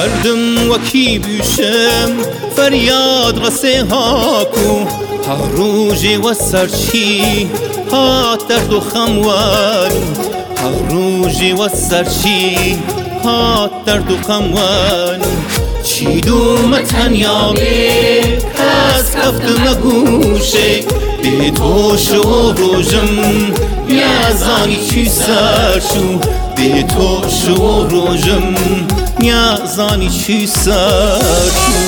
دردم وکی بیشم فریاد غسه هاکو هر روزی و سرچی ها درد و خموان هر روزی و سرچی ها درد و خموان چی دوم تنیا به کس کفتم گوشه به تو شو روزم نیازانی چی سرشو به تو شو روزم نیازانی چی سرشو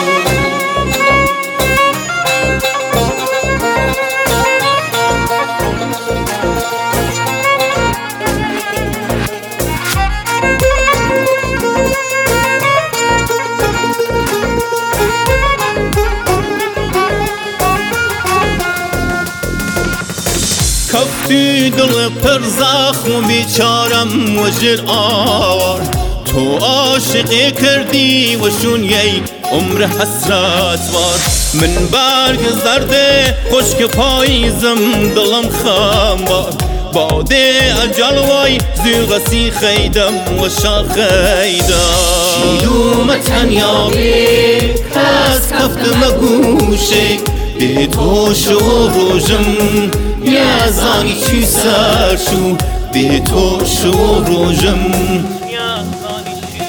کفتی دل پر زخم و بیچارم و جر آور تو عاشقی کردی و شون یی عمر حسرت وار من برگ زرده خشک پاییزم دلم خمبار باده اجل وای زیغسی خیدم و شاخیدم شیدوم تنیا به کس کفتم گوشه به تو شو روزم نیازانی چی سرشو به تو شو روزم نیازانی چی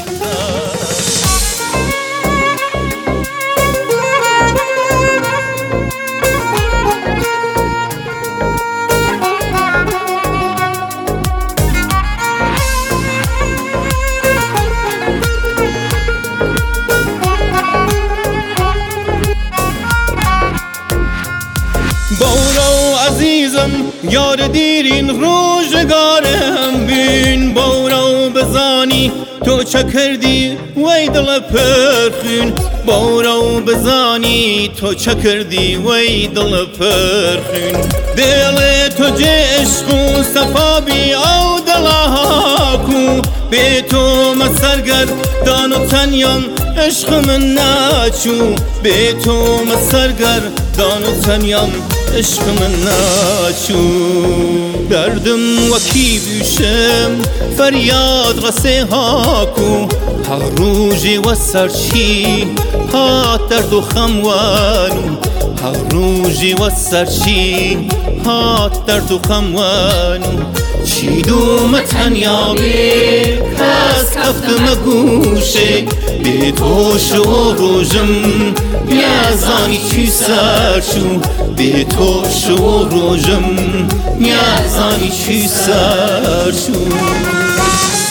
بورو عزیزم یار دیرین روزگارم بین بورو بزانی تو چه کردی وی دل پرخون بورو بزانی تو چه کردی وی دل پرخون دل تو عشق و صفا بی او دل هاکو به تو مسرگر دان و تنیان عشق من ناچو به تو مسرگر دان و تنیان عشق من ناچو دردم وکی بیشم فریاد غسه هاکو هر روزی و سرچی ها درد و خموانو هر روزی و سرچی ها درد و خموانو چی دوم تنیا به کس کفتم گوشه به تو شو روزم نیازانی چی سرشو به تو شو روزم نیازانی چی سرشو